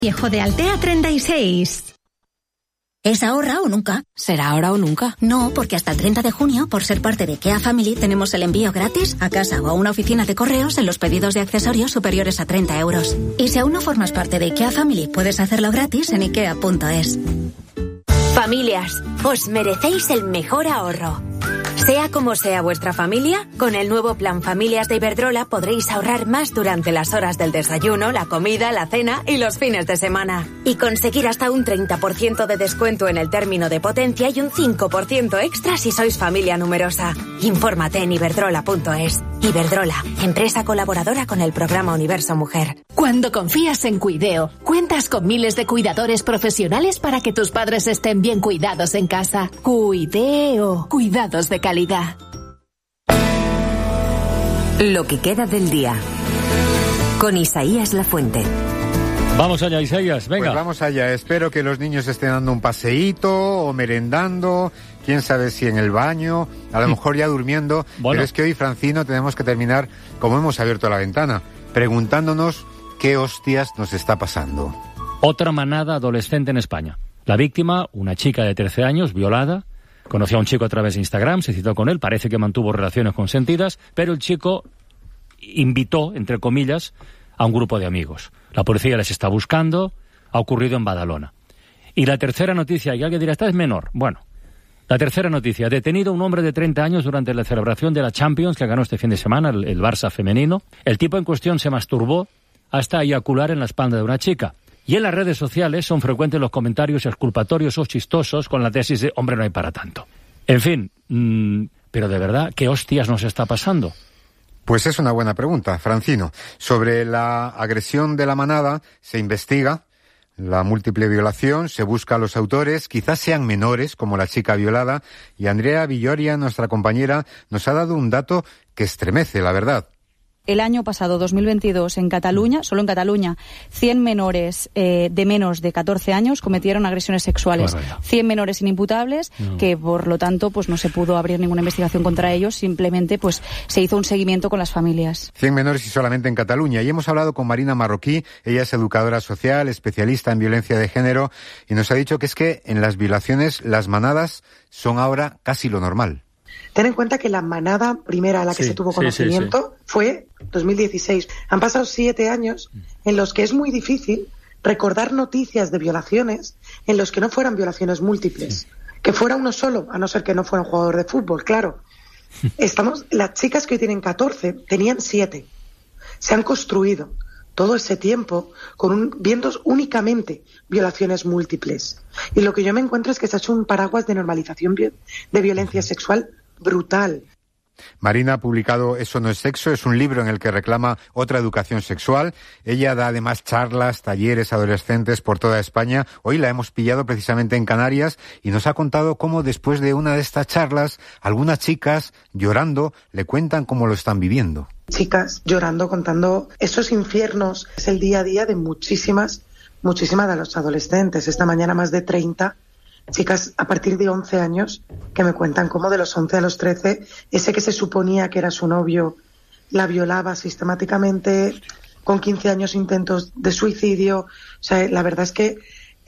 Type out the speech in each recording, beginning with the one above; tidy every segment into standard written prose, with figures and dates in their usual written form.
Viejo de Altea 36. ¿Es ahora o nunca? ¿Será ahora o nunca? No, porque hasta el 30 de junio, por ser parte de IKEA Family, tenemos el envío gratis a casa o a una oficina de correos en los pedidos de accesorios superiores a 30 euros. Y si aún no formas parte de IKEA Family, puedes hacerlo gratis en ikea.es. Familias, os merecéis el mejor ahorro. Sea como sea vuestra familia, con el nuevo plan Familias de Iberdrola podréis ahorrar más durante las horas del desayuno, la comida, la cena y los fines de semana. Y conseguir hasta un 30% de descuento en el término de potencia y un 5% extra si sois familia numerosa. Infórmate en iberdrola.es. Iberdrola, empresa colaboradora con el programa Universo Mujer. Cuando confías en Cuideo, cuentas con miles de cuidadores profesionales para que tus padres estén bien cuidados en casa. Cuideo, cuidados de calidad. Lo que queda del día. Con Isaías Lafuente. Vamos allá, Isaías, venga. Pues vamos allá. Espero que los niños estén dando un paseíto o merendando, quién sabe si en el baño, a lo mejor ya durmiendo. Bueno. Pero es que hoy, Francino, tenemos que terminar, como hemos abierto la ventana, preguntándonos qué hostias nos está pasando. Otra manada adolescente en España. La víctima, una chica de 13 años, violada. Conoció a un chico a través de Instagram, se citó con él, parece que mantuvo relaciones consentidas, pero el chico invitó, entre comillas, a un grupo de amigos. La policía les está buscando, ha ocurrido en Badalona. Y la tercera noticia, y alguien dirá, esta es menor. Bueno, la tercera noticia, detenido un hombre de 30 años durante la celebración de la Champions, que ganó este fin de semana, el Barça femenino. El tipo en cuestión se masturbó hasta eyacular en la espalda de una chica. Y en las redes sociales son frecuentes los comentarios exculpatorios o chistosos con la tesis de hombre, no hay para tanto. En fin, pero de verdad, ¿qué hostias nos está pasando? Pues es una buena pregunta, Francino. Sobre la agresión de la manada se investiga la múltiple violación, se busca a los autores, quizás sean menores, como la chica violada, y Andrea Villoria, nuestra compañera, nos ha dado un dato que estremece, la verdad. El año pasado, 2022, en Cataluña, solo en Cataluña, 100 menores de menos de 14 años cometieron agresiones sexuales. 100 menores inimputables, que por lo tanto pues no se pudo abrir ninguna investigación contra ellos, simplemente pues se hizo un seguimiento con las familias. 100 menores y solamente en Cataluña. Y hemos hablado con Marina Marroquí, ella es educadora social, especialista en violencia de género, y nos ha dicho que es que en las violaciones las manadas son ahora casi lo normal. Ten en cuenta que la manada primera a la que se tuvo conocimiento fue 2016. Han pasado 7 años en los que es muy difícil recordar noticias de violaciones en los que no fueran violaciones múltiples. Que fuera uno solo, a no ser que no fuera un jugador de fútbol, claro. Las chicas que hoy tienen 14 tenían 7. Se han construido todo ese tiempo viendo únicamente violaciones múltiples. Y lo que yo me encuentro es que se ha hecho un paraguas de normalización de violencia sexual brutal. Marina ha publicado Eso no es sexo, es un libro en el que reclama otra educación sexual. Ella da además charlas, talleres adolescentes por toda España. Hoy la hemos pillado precisamente en Canarias y nos ha contado cómo después de una de estas charlas, algunas chicas llorando le cuentan cómo lo están viviendo. Chicas llorando, contando esos infiernos. Es el día a día de muchísimas de los adolescentes. Esta mañana más de 30 chicas a partir de 11 años que me cuentan cómo de los 11 a los 13, ese que se suponía que era su novio, la violaba sistemáticamente, con 15 años intentos de suicidio. O sea, la verdad es que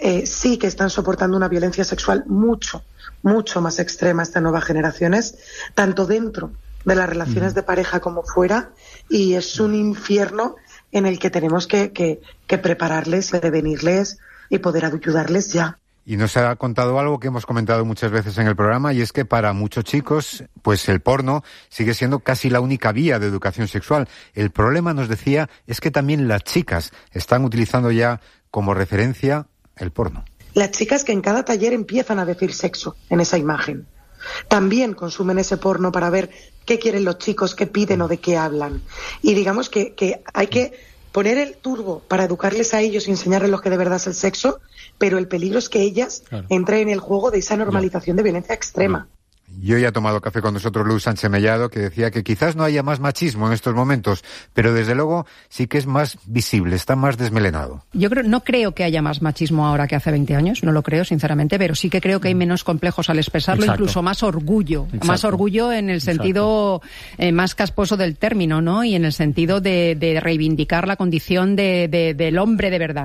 sí que están soportando una violencia sexual mucho más extrema estas nuevas generaciones, tanto dentro de las relaciones de pareja como fuera, y es un infierno en el que tenemos que prepararles, prevenirles y poder ayudarles ya. Y nos ha contado algo que hemos comentado muchas veces en el programa, y es que para muchos chicos, pues el porno sigue siendo casi la única vía de educación sexual. El problema, nos decía, es que también las chicas están utilizando ya como referencia el porno. Las chicas que en cada taller empiezan a decir sexo en esa imagen. También consumen ese porno para ver qué quieren los chicos, qué piden o de qué hablan. Y digamos que hay que poner el turbo para educarles a ellos y enseñarles lo que de verdad es el sexo, pero el peligro es que ellas entren en el juego de esa normalización de violencia extrema. Y hoy ha tomado café con nosotros Luz Sánchez Mellado, que decía que quizás no haya más machismo en estos momentos, pero desde luego sí que es más visible, está más desmelenado. No creo que haya más machismo ahora que hace 20 años, no lo creo sinceramente, pero sí que creo que hay menos complejos al expresarlo, incluso más orgullo. Más orgullo en el sentido más casposo del término, ¿no? Y en el sentido de reivindicar la condición del hombre de verdad.